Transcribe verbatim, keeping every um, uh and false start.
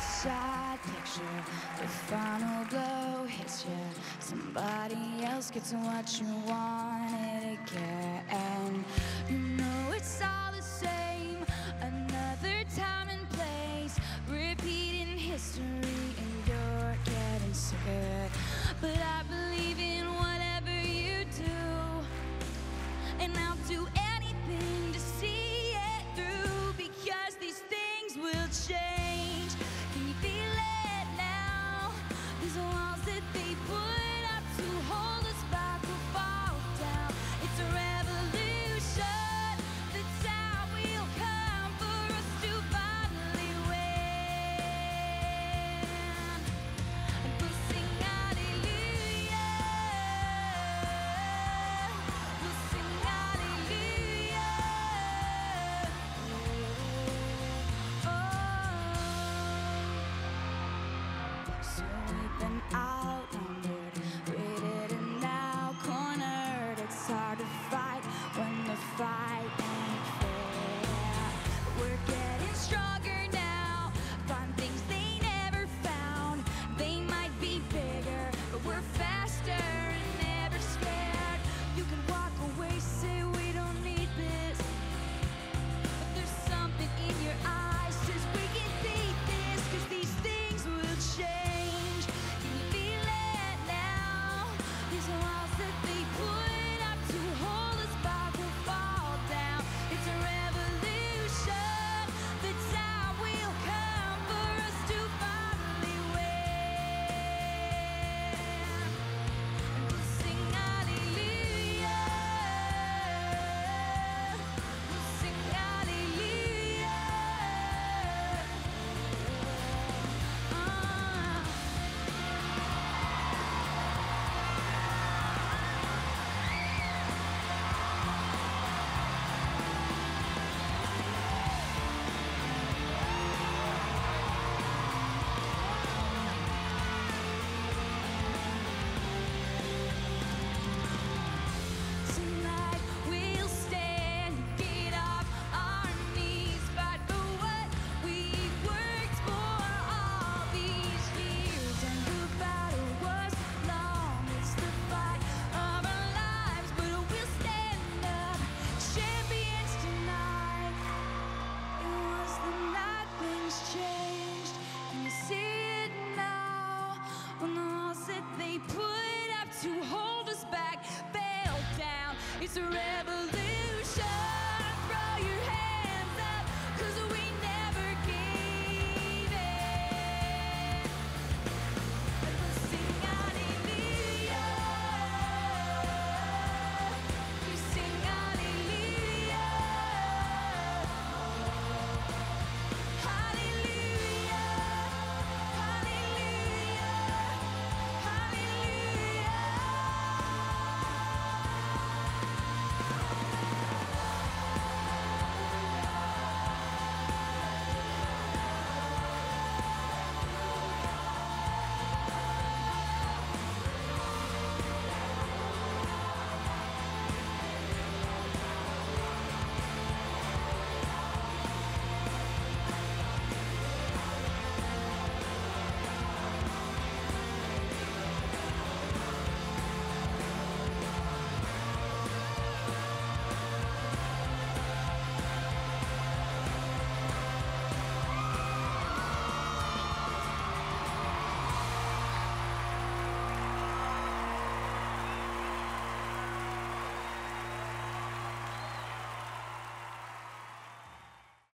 sad picture, the final blow hits you. Somebody else gets what you wanted again. You know it's all the same, another time and place, repeating history, and you're getting sick of it. But I believe in whatever you do, and I'll do anything to see it through, because these things will change. Can you feel it now? These walls that they put up to hold us back will fall down. It's a revolution. The time will come for us to finally win. And we'll sing hallelujah. We'll sing hallelujah. Oh. So we've been outnumbered, rated and now cornered. It's hard to fight when the fight ain't fair. We're getting stronger now, find things they never found. They might be bigger, but we're faster and never scared. You can walk away, say we don't need this, but there's something in your eyes says we can beat this, 'cause these things will change. Can you feel it now? These walls that they put up to hold us back will fall down. It's a revolution. The time will come for us to finally win. And we'll sing hallelujah. We'll sing hallelujah. Ah. Tonight we'll stand, get off our knees, fight for what we've worked for all these years. And the battle was long, it's the fight of our lives, but we'll stand up, champions tonight. It was the night things changed. Can you see it now? When the walls that they put up to hold us back fell down. It's a revolution.